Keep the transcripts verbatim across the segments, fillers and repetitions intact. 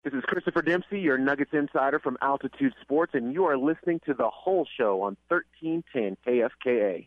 This is Christopher Dempsey, your Nuggets insider from Altitude Sports, and you are listening to The Whole Show on thirteen ten K F K A.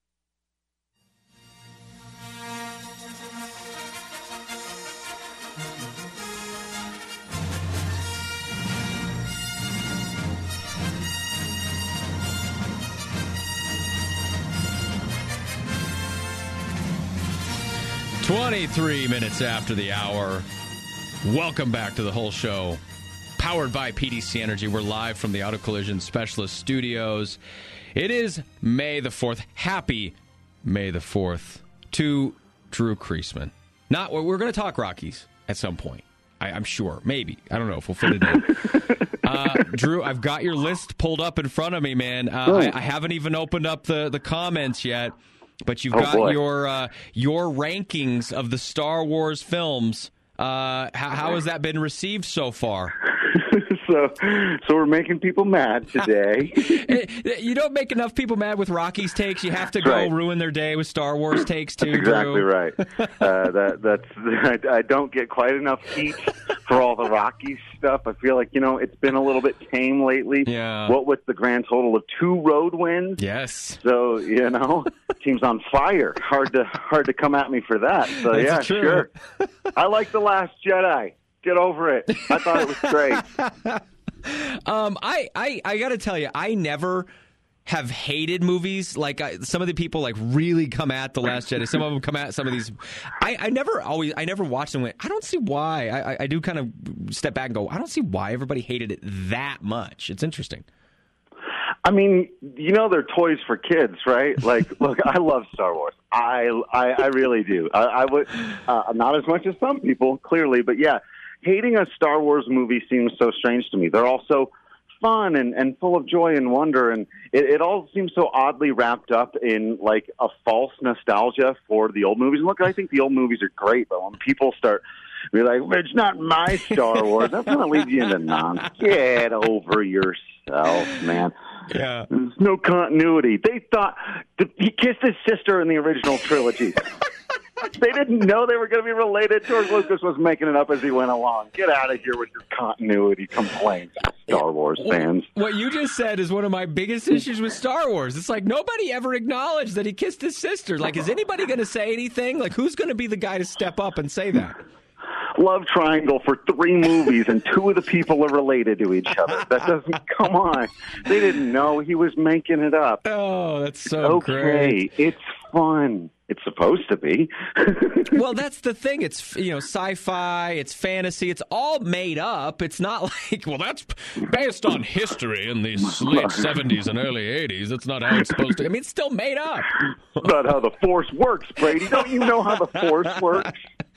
twenty-three minutes after the hour. Welcome back to The Whole Show. Powered by P D C Energy. We're live from the Auto Collision Specialist Studios. It is May the fourth. Happy May the fourth to Drew Creasman. Not, we're going to talk Rockies at some point. I, I'm sure. Maybe. I don't know if we'll fit it in. uh, Drew, I've got your list pulled up in front of me, man. Uh, I, I haven't even opened up the, the comments yet. But you've oh, got boy. your uh, your rankings of the Star Wars films. Uh, how, how has that been received so far? so, so we're making people mad today. You don't make enough people mad with Rockies takes. You have to go right. ruin their day with Star Wars takes too. That's exactly Drew. right. Uh, that that's I, I don't get quite enough heat for all the Rockies stuff. I feel like you know it's been a little bit tame lately. Yeah. What with the grand total of two road wins? Yes. So you know, team's on fire. Hard to hard to come at me for that. So That's yeah, true. sure. I like The Last Jedi. Get over it. I thought it was great. um, I I I got to tell you, I never have hated movies. Like I, some of the people like really come at The Last Jedi. Some of them come at some of these. I, I never always. I never watched them. Went, I don't see why. I, I, I do kind of step back and go. I don't see why everybody hated it that much. It's interesting. I mean, you know, they're toys for kids, right? Like, look, I love Star Wars. I I, I really do. I, I would uh, not as much as some people, clearly, but yeah, hating a Star Wars movie seems so strange to me. They're all so fun and, and full of joy and wonder, and it, it all seems so oddly wrapped up in like a false nostalgia for the old movies. And look, I think the old movies are great, but when people start be like, it's not my Star Wars, that's going to lead you into nonsense. Get over yourself, man. Yeah. There's no continuity. They thought he kissed his sister in the original trilogy. They didn't know they were going to be related. George Lucas was making it up as he went along. Get out of here with your continuity complaints, Star Wars fans. What you just said is one of my biggest issues with Star Wars. It's like nobody ever acknowledged that he kissed his sister. Like, is anybody going to say anything? Like, who's going to be the guy to step up and say that? Love triangle for three movies, and two of the people are related to each other. That doesn't, come on. They didn't know he was making it up. Oh, that's so okay, great. It's fun. It's supposed to be. Well, that's the thing. It's, you know, sci-fi, it's fantasy, it's all made up. It's not like, well, that's based on history in the late seventies and early eighties. That's not how it's supposed to. I mean, it's still made up. Not how the Force works, Brady. Don't you know how the Force works?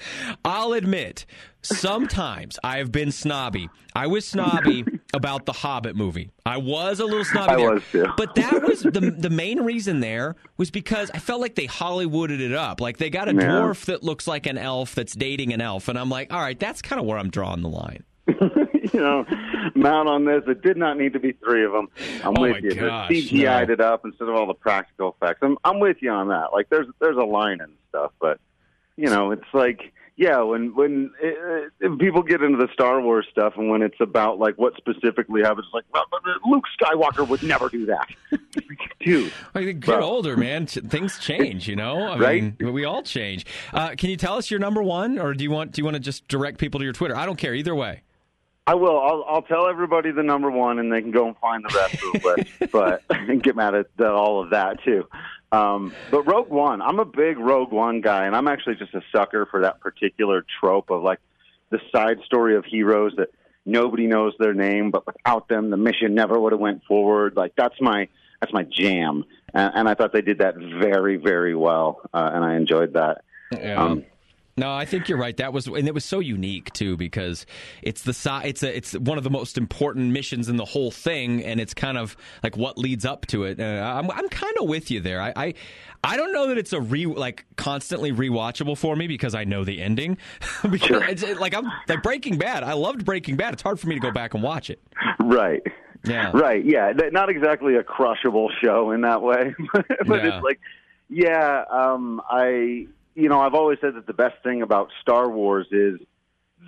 I'll admit, sometimes I have been snobby. I was snobby about the Hobbit movie. I was a little snobby I there. was too. But that was the the main reason there was because I felt like they Hollywooded it up. Like they got a Yeah. dwarf that looks like an elf that's dating an elf. And I'm like, all right, that's kind of where I'm drawing the line. You know, mount on this. It did not need to be three of them. I'm Oh, with my you. gosh, They C G I'd no. it up instead of all the practical effects. I'm I'm with you on that. Like there's there's a line and stuff, but you know, it's like yeah, when when uh, people get into the Star Wars stuff and when it's about like what specifically happens, it's like well, Luke Skywalker would never do that, dude. I think get Bro. older, man. Ch- Things change, you know. I Right? mean, we all change. Uh, can you tell us your number one, or do you want do you want to just direct people to your Twitter? I don't care either way. I will. I'll, I'll tell everybody the number one, and they can go and find the rest of the list, but and get mad at the, all of that too. Um, but Rogue One, I'm a big Rogue One guy, and I'm actually just a sucker for that particular trope of like the side story of heroes that nobody knows their name, but without them, the mission never would have went forward. Like that's my that's my jam, and, and I thought they did that very, very well, uh, and I enjoyed that. Yeah. Um, No, I think you're right. That was, and it was so unique too because it's the si- it's a, it's one of the most important missions in the whole thing, and it's kind of like what leads up to it. Uh, I'm I'm kind of with you there. I, I I don't know that it's a re like constantly rewatchable for me because I know the ending. because Sure. it's, it, like I'm like Breaking Bad. I loved Breaking Bad. It's hard for me to go back and watch it. Right. Yeah. Right. Yeah. Th- Not exactly a crushable show in that way, but Yeah. it's like, yeah. Um, I, you know, I've always said that the best thing about Star Wars is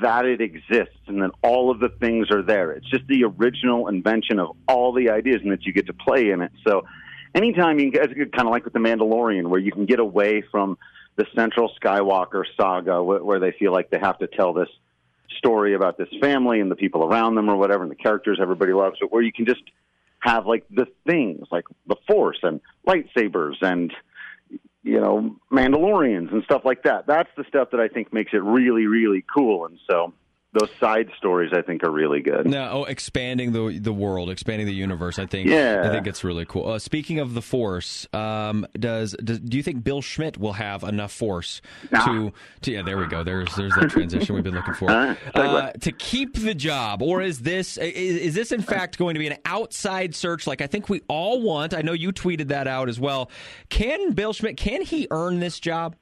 that it exists and that all of the things are there. It's just the original invention of all the ideas and that you get to play in it. So anytime you can, it's kind of like with The Mandalorian, where you can get away from the central Skywalker saga where they feel like they have to tell this story about this family and the people around them or whatever, and the characters everybody loves, but where you can just have like the things like the Force and lightsabers and, you know, Mandalorians and stuff like that. That's the stuff that I think makes it really, really cool. And so those side stories, I think, are really good. No, oh, expanding the the world, expanding the universe. I think. Yeah. I think it's really cool. Uh, speaking of the Force, um, does, does do you think Bill Schmidt will have enough Force nah. to, to? Yeah, there we go. There's there's the transition we've been looking for. Uh, uh, to keep the job, or is this is, is this in fact going to be an outside search? Like I think we all want. I know you tweeted that out as well. Can Bill Schmidt? Can he earn this job?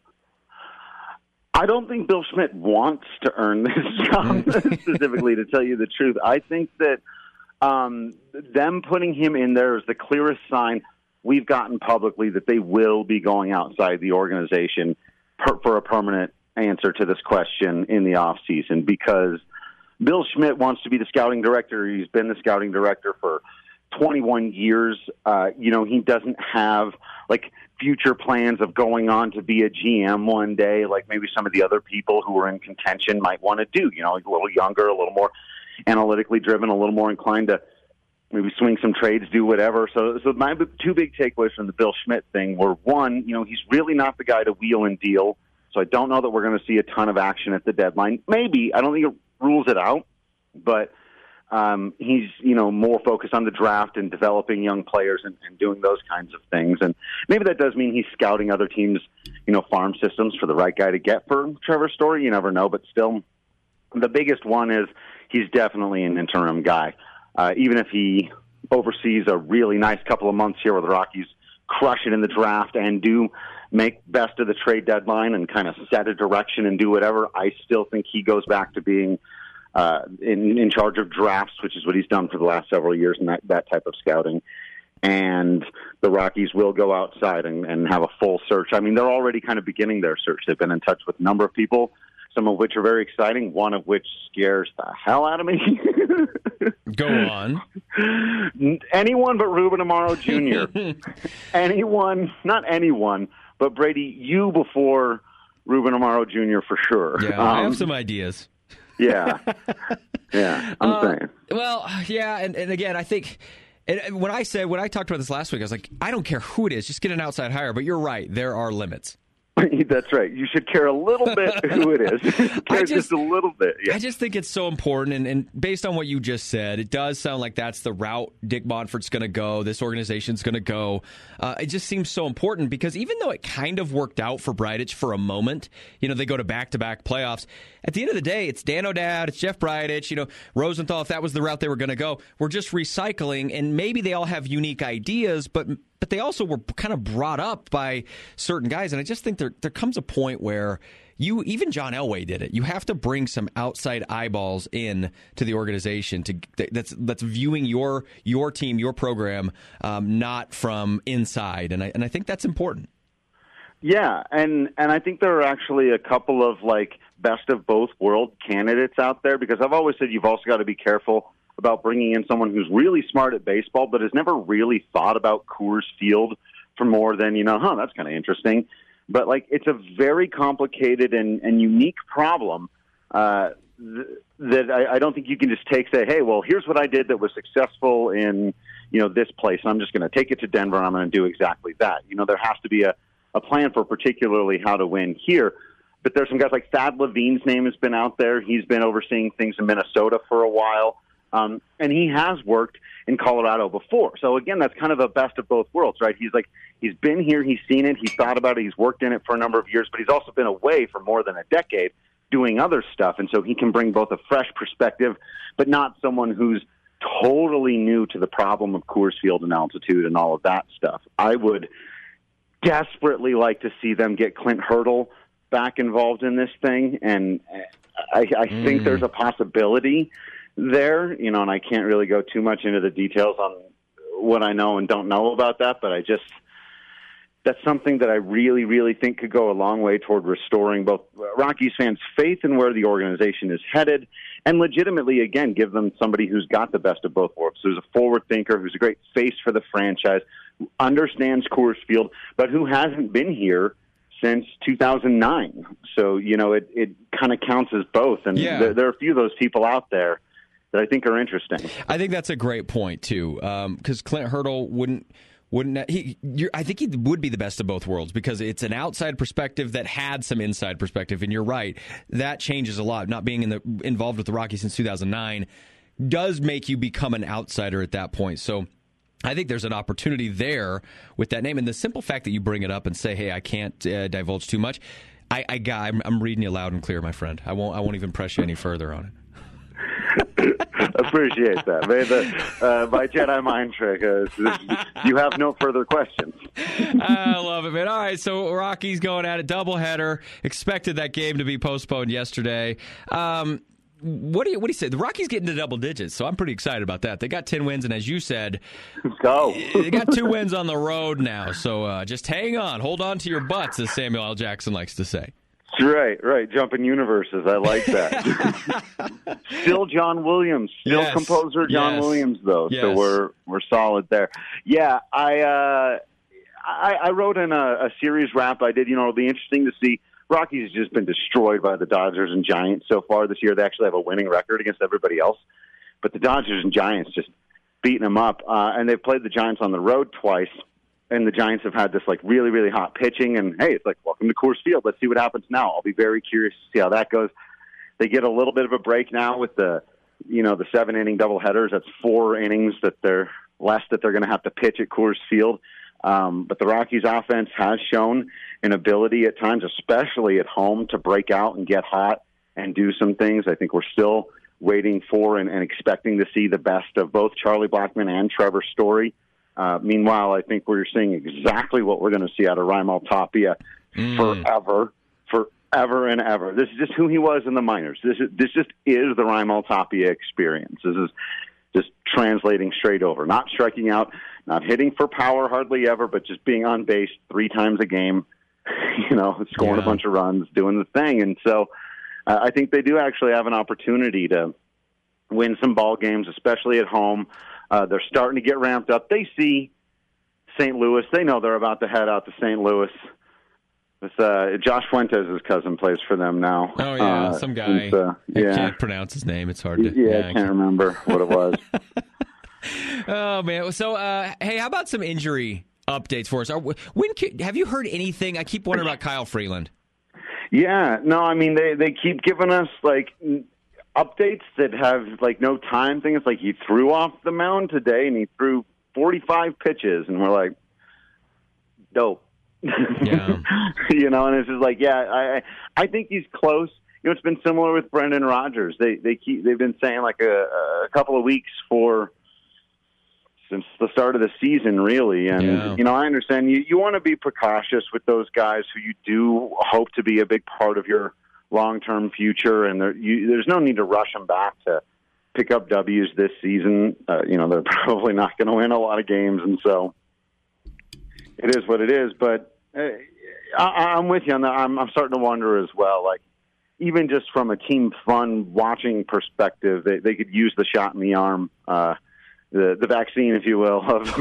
I don't think Bill Schmidt wants to earn this job specifically, to tell you the truth. I think that um, them putting him in there is the clearest sign we've gotten publicly that they will be going outside the organization per, for a permanent answer to this question in the offseason, because Bill Schmidt wants to be the scouting director. He's been the scouting director for twenty-one years. Uh, you know, he doesn't have, like, future plans of going on to be a G M one day, like maybe some of the other people who are in contention might want to do. You know, a little younger, a little more analytically driven, a little more inclined to maybe swing some trades, do whatever. So, so my two big takeaways from the Bill Schmidt thing were, one, you know, he's really not the guy to wheel and deal. So I don't know that we're going to see a ton of action at the deadline. Maybe. I don't think it rules it out, but Um, he's, you know, more focused on the draft and developing young players and, and doing those kinds of things. And maybe that does mean he's scouting other teams, you know, farm systems for the right guy to get for Trevor Story. You never know. But still, the biggest one is he's definitely an interim guy. Uh, even if he oversees a really nice couple of months here where the Rockies crush it in the draft and do make best of the trade deadline and kind of set a direction and do whatever, I still think he goes back to being Uh, in, in charge of drafts, which is what he's done for the last several years, and that, that type of scouting. And the Rockies will go outside and, and have a full search. I mean, they're already kind of beginning their search. They've been in touch with a number of people, some of which are very exciting, one of which scares the hell out of me. Go on. Anyone but Ruben Amaro Junior anyone, not anyone, but Brady, you before Ruben Amaro Junior for sure. Yeah, um, I have some ideas. Yeah, yeah, I'm uh, saying. Well, yeah, and, and again, I think and when I said, when I talked about this last week, I was like, I don't care who it is, just get an outside hire. But you're right, there are limits. That's right. You should care a little bit who it is. care just, just a little bit. Yeah. I just think it's so important. And, and based on what you just said, it does sound like that's the route Dick Monfort's going to go. This organization's going to go. Uh, it just seems so important because even though it kind of worked out for Bridich for a moment, you know, they go to back-to-back playoffs. At the end of the day, it's Dan O'Dowd, it's Jeff Bridich, you know, Rosenthal, if that was the route they were going to go. We're just recycling, and maybe they all have unique ideas, but but they also were kind of brought up by certain guys. And I just think there there comes a point where you, even John Elway did it. You have to bring some outside eyeballs in to the organization to that's that's viewing your your team, your program, um, not from inside. And I and I think that's important. Yeah, and and I think there are actually a couple of like best of both world candidates out there, because I've always said you've also got to be careful about bringing in someone who's really smart at baseball but has never really thought about Coors Field for more than, you know, huh, that's kind of interesting. But, like, it's a very complicated and, and unique problem uh, th- that I, I don't think you can just take, say, hey, well, here's what I did that was successful in, you know, this place. I'm just going to take it to Denver and I'm going to do exactly that. You know, there has to be a, a plan for particularly how to win here. But there's some guys like Thad Levine's name has been out there. He's been overseeing things in Minnesota for a while. Um, and he has worked in Colorado before. So, again, that's kind of a best of both worlds, right? He's like, he's been here, he's seen it, he's thought about it, he's worked in it for a number of years, but he's also been away for more than a decade doing other stuff. And so he can bring both a fresh perspective, but not someone who's totally new to the problem of Coors Field and altitude and all of that stuff. I would desperately like to see them get Clint Hurdle back involved in this thing. And I, I mm. think there's a possibility there, you know, and I can't really go too much into the details on what I know and don't know about that, but I just, that's something that I really, really think could go a long way toward restoring both Rockies fans' faith in where the organization is headed and legitimately, again, give them somebody who's got the best of both worlds. Who's a forward thinker, who's a great face for the franchise, who understands Coors Field, but who hasn't been here since two thousand nine. So, you know, it, it kind of counts as both. And yeah. there, there are a few of those people out there that I think are interesting. I think that's a great point, too, because um, Clint Hurdle wouldn't wouldn't he? You're, I think he would be the best of both worlds because it's an outside perspective that had some inside perspective, and you're right, that changes a lot. Not being in the involved with the Rockies since two thousand nine does make you become an outsider at that point. So I think there's an opportunity there with that name, and the simple fact that you bring it up and say, "Hey, I can't uh, divulge too much." I, I got, I'm, I'm reading you loud and clear, my friend. I won't. I won't even press you any further on it. Appreciate that. May the, uh, my Jedi mind trick is you have no further questions. I love it, man. All right, so Rockies going at it, doubleheader. Expected that game to be postponed yesterday. Um, what do you what do you say? The Rockies get into double digits, so I'm pretty excited about that. They got ten wins, and as you said, let's go. They got two wins on the road now. So uh, just hang on, hold on to your butts, as Samuel L. Jackson likes to say. Right, right. Jumping universes. I like that. Still John Williams. Still yes. composer John yes. Williams, though. Yes. So we're we're solid there. Yeah, I uh, I, I wrote in a, a series wrap I did. You know, it'll be interesting to see. Rockies has just been destroyed by the Dodgers and Giants so far this year. They actually have a winning record against everybody else. But the Dodgers and Giants just beating them up. Uh, and they've played the Giants on the road twice. And the Giants have had this, like, really, really hot pitching. And, hey, it's like, welcome to Coors Field. Let's see what happens now. I'll be very curious to see how that goes. They get a little bit of a break now with the, you know, the seven-inning doubleheaders. That's four innings that they're less that they're going to have to pitch at Coors Field. Um, but the Rockies offense has shown an ability at times, especially at home, to break out and get hot and do some things. I think we're still waiting for and, and expecting to see the best of both Charlie Blackmon and Trevor Story. Uh, meanwhile, I think we're seeing exactly what we're going to see out of Raimel Tapia mm. forever, forever and ever. This is just who he was in the minors. This is this just is the Raimel Tapia experience. This is just translating straight over, not striking out, not hitting for power hardly ever, but just being on base three times a game, you know, scoring yeah. a bunch of runs, doing the thing. And so uh, I think they do actually have an opportunity to win some ball games, especially at home. Uh, they're starting to get ramped up. They see Saint Louis. They know they're about to head out to Saint Louis. This, uh, Josh Fuentes' cousin plays for them now. Oh, yeah, uh, some guy. Uh, yeah. I can't pronounce his name. It's hard to... Yeah, yeah I can't, can't remember what it was. Oh, man. So, uh, hey, how about some injury updates for us? Are, when have you heard anything? I keep wondering about Kyle Freeland. Yeah. No, I mean, they, they keep giving us, like... updates that have like no time thing. It's like he threw off the mound today and he threw forty-five pitches and we're like, dope. Yeah. You know, and it's just like, yeah, I I think he's close. You know, it's been similar with Brendan Rodgers. They they keep they've been saying like a, a couple of weeks for since the start of the season, really. And yeah. you know, I understand you you want to be precautious with those guys who you do hope to be a big part of your long-term future, and there, you, there's no need to rush them back to pick up W's this season. Uh, you know, they're probably not going to win a lot of games, and so it is what it is. But uh, I, I'm with you on that. I'm, I'm starting to wonder as well, like, even just from a team fun watching perspective, they, they could use the shot in the arm, uh, the the vaccine, if you will. Of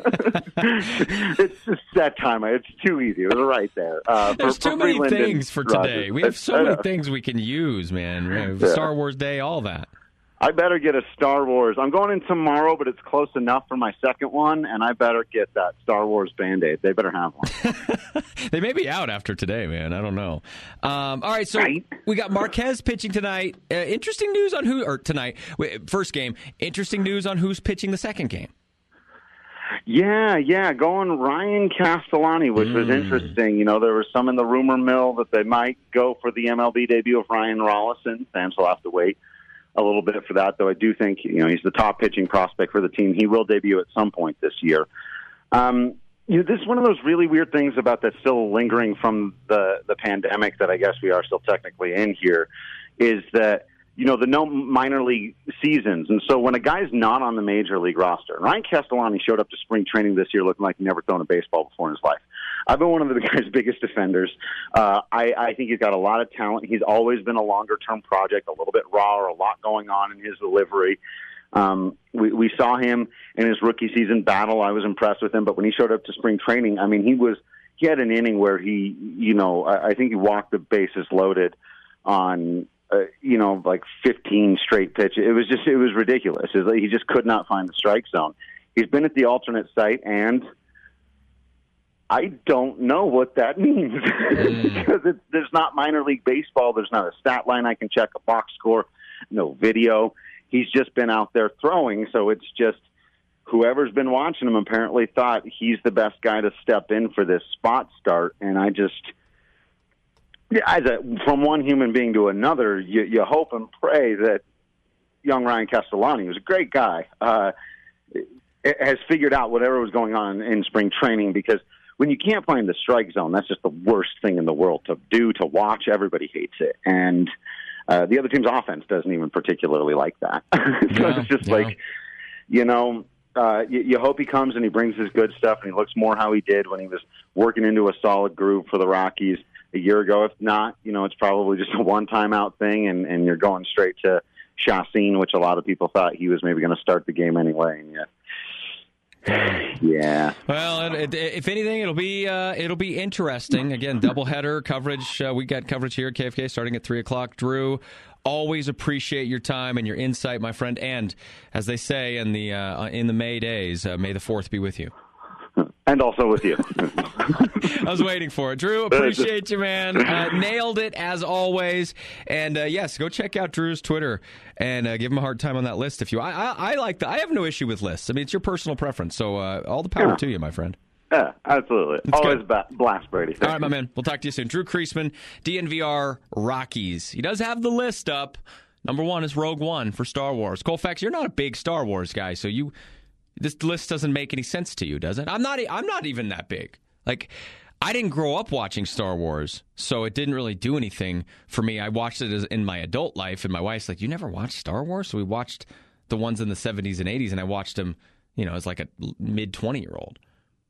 it's just that time. It's too easy. It was right there. Uh, There's for, too for many Freeland things for today. Rodgers. We have so I, many I, things we can use, man. Yeah. Star Wars Day, all that. I better get a Star Wars. I'm going in tomorrow, but it's close enough for my second one, and I better get that Star Wars Band-Aid. They better have one. They may be out after today, man. I don't know. Um, all right, so right. we got Marquez pitching tonight. Uh, interesting news on who, or tonight, first game. Interesting news on who's pitching the second game. Yeah, yeah, going Ryan Castellani, which mm. was interesting. You know, there was some in the rumor mill that they might go for the M L B debut of Ryan Rollison. Fans will have to wait a little bit for that, though I do think, you know, he's the top pitching prospect for the team. He will debut at some point this year. Um, you know, this is one of those really weird things about that's still lingering from the, the pandemic that I guess we are still technically in here, is that, you know, the no minor league seasons. And so when a guy's not on the major league roster, Ryan Castellani showed up to spring training this year looking like he never thrown a baseball before in his life. I've been one of the guy's biggest defenders. Uh, I, I think he's got a lot of talent. He's always been a longer-term project, a little bit raw, or a lot going on in his delivery. Um, we, we saw him in his rookie season battle. I was impressed with him, but when he showed up to spring training, I mean, he was he had an inning where he, you know, I, I think he walked the bases loaded on, uh, you know, like fifteen straight pitches. It was just, it was ridiculous. It was like he just could not find the strike zone. He's been at the alternate site, and I don't know what that means mm. because it's, there's not minor league baseball. There's not a stat line I can check, a box score, no video. He's just been out there throwing, so it's just whoever's been watching him apparently thought he's the best guy to step in for this spot start. And I just, as a, from one human being to another, you, you hope and pray that young Ryan Castellani, who's a great guy, uh, has figured out whatever was going on in spring training, because when you can't find the strike zone, that's just the worst thing in the world to do, to watch. Everybody hates it. And Uh, the other team's offense doesn't even particularly like that. so yeah, it's just yeah. like, you know, uh, you, you hope he comes and he brings his good stuff and he looks more how he did when he was working into a solid groove for the Rockies a year ago. If not, you know, it's probably just a one-time out thing, and, and you're going straight to Chacín, which a lot of people thought he was maybe going to start the game anyway. And yet, yeah. Well, it, it, if anything, it'll be uh, it'll be interesting. Again, doubleheader coverage. Uh, we got coverage here at K F K starting at three o'clock. Drew, always appreciate your time and your insight, my friend. And as they say in the uh, in the May days, uh, May the fourth be with you. And also with you. I was waiting for it. Drew, appreciate you, man. Uh, nailed it, as always. And, uh, yes, go check out Drew's Twitter and uh, give him a hard time on that list. If you, I, I, I like the, I have no issue with lists. I mean, it's your personal preference. So uh, all the power yeah. to you, my friend. Yeah, absolutely. It's Always ba- blast, Brady. Thank all right, my man. We'll talk to you soon. Drew Creasman, D N V R Rockies. He does have the list up. Number one is Rogue One for Star Wars. Colfax, you're not a big Star Wars guy, so you... This list doesn't make any sense to you, does it? I'm not. I'm not even that big. Like, I didn't grow up watching Star Wars, so it didn't really do anything for me. I watched it as in my adult life, and my wife's like, "You never watched Star Wars?" So we watched the ones in the seventies and eighties, and I watched them, you know, as like a mid twenty year old.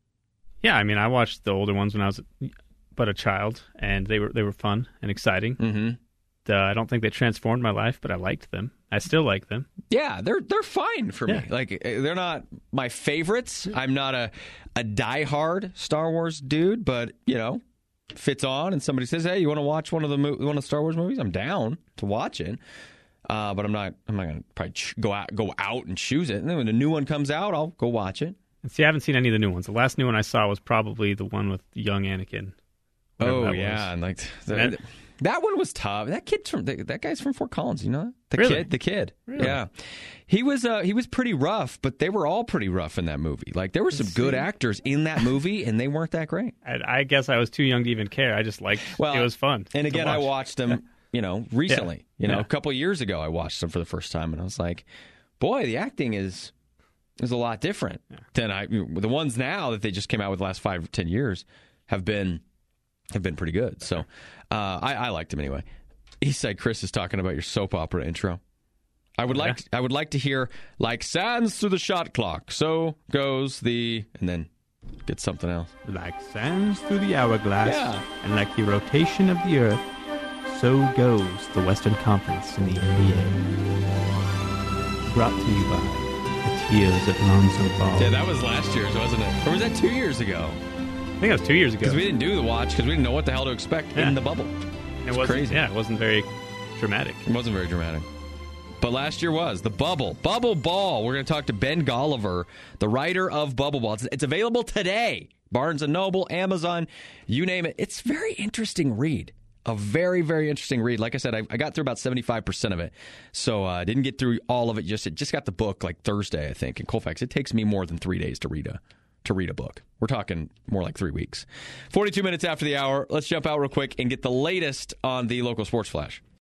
Yeah, I mean, I watched the older ones when I was but a child, and they were they were fun and exciting. Mm-hmm. Uh, I don't think they transformed my life, but I liked them. I still like them. Yeah, they're they're fine for yeah. me. Like, they're not my favorites. I'm not a a diehard Star Wars dude, but you know, if it's on and somebody says, "Hey, you want to watch one of the mo- one of the Star Wars movies?" I'm down to watch it. Uh, but I'm not. I'm not gonna probably ch- go out go out and choose it. And then when a new one comes out, I'll go watch it. See, I haven't seen any of the new ones. The last new one I saw was probably the one with young Anakin. Oh yeah, and like the, that, that one was tough. That kid's from that guy's from Fort Collins, you know? The really? kid, the kid. Really? Yeah. He was uh, he was pretty rough, but they were all pretty rough in that movie. Like, there were some good actors in that movie, and they weren't that great. I, I guess I was too young to even care. I just liked well, it was fun. And again, watch. I watched them, you know, recently. Yeah. You know, yeah. a couple of years ago I watched them for the first time, and I was like, boy, the acting is is a lot different yeah. than I the ones now that they just came out with the last five or ten years have been have been pretty good. So uh, I, I liked him anyway. Eastside Chris is talking about your soap opera intro. I would like yeah. I would like to hear like sands through the shot clock. So goes the and then get something else. Like sands through the hourglass, yeah. and like the rotation of the earth, so goes the Western Conference in the N B A. Brought to you by the tears of Lonzo Ball. Yeah, that was last year's, wasn't it? Or was that two years ago? I think that was two years ago. Because we didn't do the watch because we didn't know what the hell to expect yeah. in the bubble. It wasn't crazy. Yeah, it wasn't very dramatic. It wasn't very dramatic. But last year was the Bubble. Bubble Ball. We're going to talk to Ben Golliver, the writer of Bubble Ball. It's, it's available today. Barnes and Noble, Amazon, you name it. It's a very interesting read. A very, very interesting read. Like I said, I, I got through about seventy-five percent of it. So I uh, didn't get through all of it. Just it just got the book like Thursday, I think. And Colfax, it takes me more than three days to read a to read a book. We're talking more like three weeks. forty-two minutes after the hour. Let's jump out real quick and get the latest on the local sports flash.